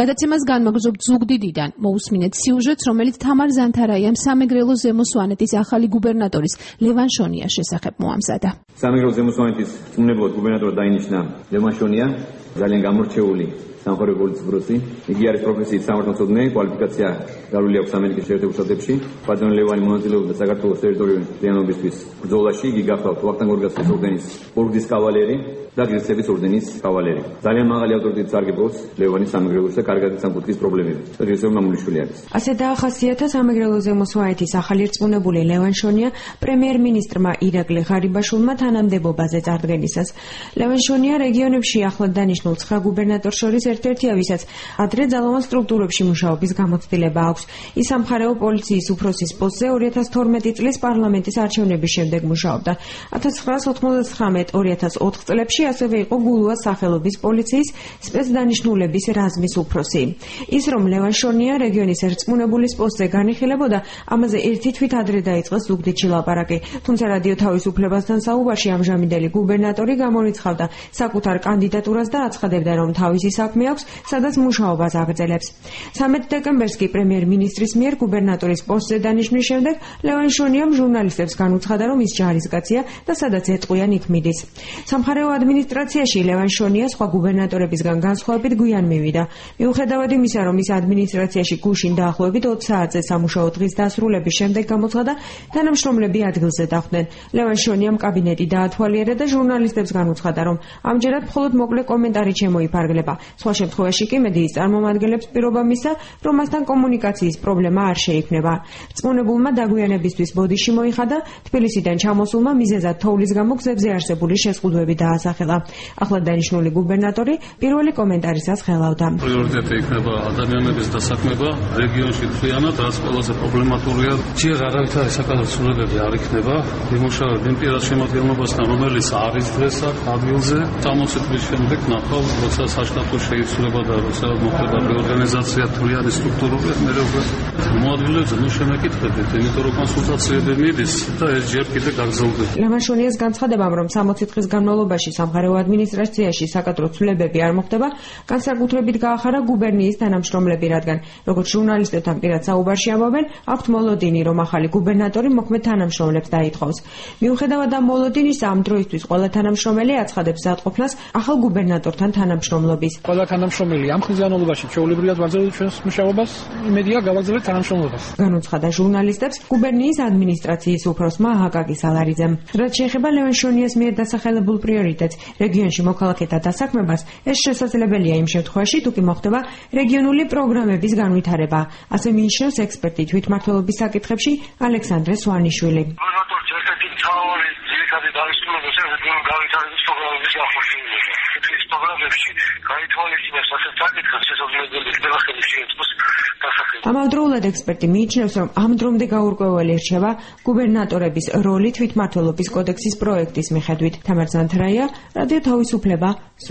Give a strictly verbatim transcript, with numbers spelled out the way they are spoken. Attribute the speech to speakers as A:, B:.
A: გადაცემას განმაგრძობთ ზუგდიდიდან. მოусმინეთ სიუჟეტს, რომელიც თამარ ზანთარაიამ სამეგრელო ზემო სვანეთის ახალი გუბერნატორის ლევან შონიას შესახებ მოამზადა.
B: სამეგრელო ზემო სვანეთის რწმუნებულად გუბერნატორად დაინიშნა ლევან შონია, ძალიან გამორჩეული სამხარეო პოლიციის პროცესი. იგი არის პროფესიით სამართალმცოდნე, კვალიფიკაცია დარული აქვს ამერიკის შეერთებულ შტატებში. ბატონი ლევანი მონაწილეობდა საქართველოს ტერიტორიული მთლიანობისთვის ბრძოლაში. იგი გახლავთ ვახტანგ გორგასალის ორდენის ორგზის კავალერი და ღირსების ორდენის კავალერი. ძალიან მაღალი ავტორიტეტით სარგებლობს ლევანის სამეგრელოს და კარგად სამკუთხედის პრობლემებით. და ღირსეული მამულიშვილი არის.
C: ასე დაახასიათა სამეგრელო ზემო სვანეთის ახალი რწმუნებული ლევან შონია პრემიერ-მინისტრმა ირაკლი ღარიბაშვილმა თანამდებობაზე წარდგენისას. ლევან შონია რეგიონებში ახლად დანიშნულ ცხრა გუბერნატორს შორის ერთ-ერთია, ვისაც ადრე ძალოვან სტრუქტურებში მუშაობის გამოცდილება აქვს. ის სამხარეო პოლიციის უფროსის პოსტზე ორი ათას თორმეტი წლის პარლამენტის არჩევნების შემდეგ მუშაობდა. ათას ცხრაას ოთხმოცდათხრამეტ ორი ათას ოთხ წლებში ასევე იყო გულუას სახელობის პოლიციის სპეცდანიშნულების რაზმის უფროსი. ის რომ ლევან შონია რეგიონის რწმუნებულის პოსტზე განიხილებოდა, ამაზე ერთი თვით ადრე დაიწყეს ზუგდიდში ლაპარაკი. თუმცა რადიო თავისუფლებასთან საუბარში ამჟამინდელი გუბერნატორი გამორიცხავდა საკუთარ კანდიდატურას და აცხადებდა, რომ თავისი საქმე აქვს, სადაც მუშაობას აგრძელებს. სამედ დეკემბერს კი პრემიერ-მინისტრის მიერ გუბერნატორის პოსტზე დანიშნვის შემდეგ ლევან შონიამ ჟურნალისტებს განუცხადა, რომ ის ჯარისკაცია და სადაც ეტყვიან იქ მიდის. სამხარეო ადმინისტრაციაში ლევან შონია სხვა გუბერნატორებისგან განსხვავებით გვიან მივიდა. მიუხედავად იმისა, რომ ის ადმინისტრაციაში გუშინ დაახლოებით ოცი საათზე სამუშაო დღის დასრულების შემდეგ გამოცხადა, თანამშრომლები ადგილზე დახვდნენ. ლევან შონიამ კაბინეტი დაათვალიერა და ჟურნალისტებს განუცხადა, რომ ამჯერად მხოლოდ მოკლე კომენტარი შემოიფარგლება. სხვა შემთხვევაში კი მედიის წარმომადგენლებს პირობა მისცა, რომ მასთან კომუნიკაციის პრობლემა არ შეიქმნება. რწმუნებულმა დაგვიანებისთვის ბოდიში მოიხადა, თბილისიდან ჩამოსულმა მიზეზად თოვლის გამო გზებზე არსებული შეზღუდვები დაასახელა. ახლად დანიშნული გუბერნატორი პირველი კომენტარისას ხელავდა.
D: პრიორიტეტი იქნება ადამიანების დასაქმება რეგიონში მთლიანად, რაც ყველაზე პრობლემატურია. ჯერ არავითარი საკადრცულებები არ იქნება. იმუშავებ იმ პირად შემადგენლობასთან, რომელიც არის დღეს აქ ადგილზე. სამოცი წლის შემდეგ ნახავ, როცა საშტატო შეიცვლება და როცა მოხდება რეორგანიზაცია თვლიანი სტრუქტურული, მე როგორ მოადგილეზე ნუ შემეკითხებით, იმიტომ რომ კონსულტაციები მიდის და ეს ჯერ კიდე გაგრძელდება.
C: ლევან შონიას განცხადებამ, რომ სამოცი დღის განმავლობაში სამხარეო ადმინისტრაციაში საკადრო ცვლილებები არ მოხდება, განსაკუთრებით გაახარა გუბერნიის თანამშრომლები, რადგან როგორც ჟურნალისტებთან პირად საუბარში ამბობენ, აქვთ მოლოდინი, რომ ახალი გუბერნატორი მოქმედ თანამშრომლებს დაითხოვს. მიუხედავად ამ მოლოდინისა, ამ დროისთვის ყველა თანამშრომელი აცხადებს ზადყოფნას ახალ გუბერნატორთან თანამშრომლობის.
E: ყველა თანამშრომელი ამ ხნის განმავლობაში ჩვეულებრივად ვაგრძელებთ ჩვენს მუშაობას, იმედია გავაგრძელებთ თანამშრომლობას.
C: განუცხადა ჟურნალისტებს გუბერნიის ადმინისტრაციის უფროსმა აკაკი სალარიძემ. რაც შეეხება ლევან შონიას მიერ დასახელებულ პრიორიტეტს, რეგიონში მოქალაქეთა დასაქმებას, ეს შესაძლებელია იმ შემთხვევაში, თუ კი მოხდება რეგიონული პროგრამების განვითარება. ასე მიიჩნევს ექსპერტი თვითმმართველობის საკითხებში ალექსანდრე სვანიშვილი.
F: გუბერნატორის ერთ-ერთი მთავარი ძირითადი დანიშნულება რეგიონული განვითარების პროგრამების განხორციელება. ეს პროგრამებში გაითვალისწინებს ასეთ საკითხებს, შესაძლებელი იქნება ხელი შეუწყოს დასახელება.
C: ამავდროულად ექსპერტი მიიჩნევს, რომ ამ დრომდე გაურკვეველი რჩება გუბერნატორების როლი თვითმმართველობის კოდექსის პროექტის მიხედვით. თამარ ზანთარაია, რადიო თავისუფლება.